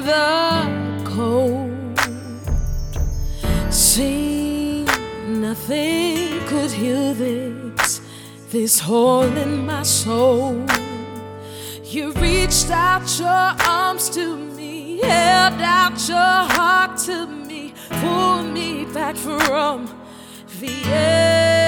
the cold. See, nothing could heal this hole in my soul. You reached out your arms to me, held out your heart to me, pulled me back from the edge.